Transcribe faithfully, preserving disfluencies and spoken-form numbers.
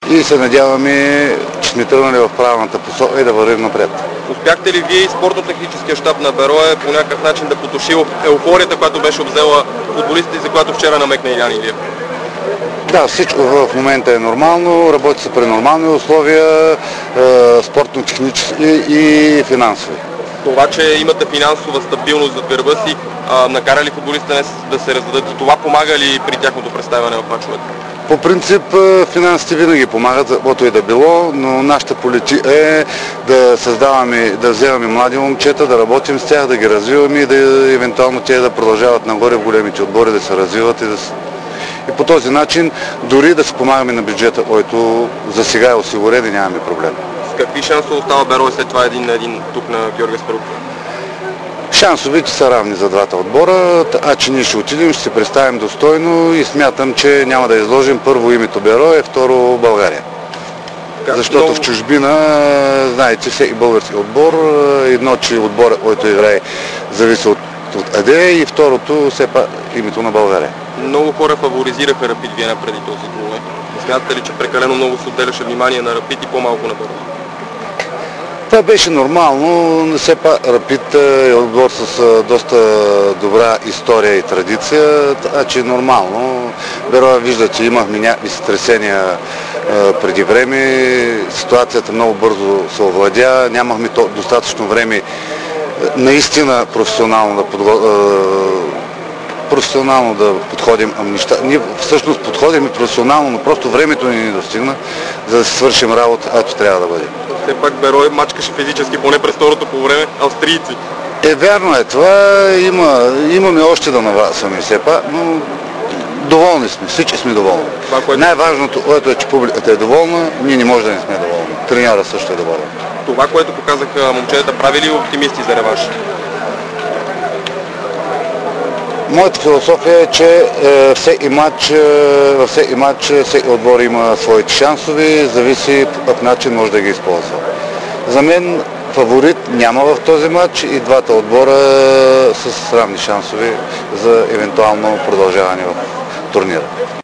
и се надяваме, че сме тръгнали в правилната посока и да вървим напред. Успяхте ли вие и спортно-техническия щаб на Берое по някакъв начин да потуши еуфорията, която беше обзела футболистите, за която вчера намекна Илиян Илиев? Да, всичко в момента е нормално, работи се при нормални условия, спортно-технически и финансови. Това, че имате финансова стабилност зад гърба си, а, накара ли футболистите да се раздадат и това помага ли при тяхното представяне в мачовете? По принцип финансите винаги помагат, каквото и да било, но нашата политика е да създаваме, да вземаме млади момчета, да работим с тях, да ги развиваме и да евентуално те да продължават нагоре в големите отбори, да се развиват и да се... И по този начин дори да се помагаме на бюджета, който за сега е осигурен и нямаме проблем. С какви шансове остава Берое след това един на един тук на Георги Аспарухов? Шансовете са равни за двата отбора, а че ние ще отидем, ще се представим достойно и смятам, че няма да изложим първо името Берое, второ България. Как Защото много... в чужбина, знаете, всеки български отбор, едно, че отборът, който играе, зависи от, от АД и второто, все пак името на България. Много хора фаворизираха Рапид Виена преди този гол. Смятате ли, че прекалено много се отделяше внимание на Рапид и по-малко на Берое? Това беше нормално, все пак Рапид е отбор с доста добра история и традиция, така че нормално. Берое, виждате, имахме някакви сътресения преди време, ситуацията много бързо се овладя, нямахме достатъчно време наистина професионално да подготвим професионално да подходим към неща. Ние всъщност подходим и професионално, но просто времето ни не достигна, за да си свършим работа, ако трябва да бъде. Все пак Берое мачкаше физически, поне през второто по време, австрийци. Е, вярно е това. Има, имаме още да наваксваме все пак, но доволни сме, всички сме доволни. Това, което... Най-важното, което е, че публиката е доволна, ние не можем да не сме доволни. Треньора също е доволен. Това, което показаха момчетата, прави ли оптимисти за реванш? Моята философия е, че е, всеки матч, е, във всеки матч всеки отбор има своите шансове, зависи по какъв начин може да ги използва. За мен фаворит няма в този матч и двата отбора с равни шансове за евентуално продължаване в турнира.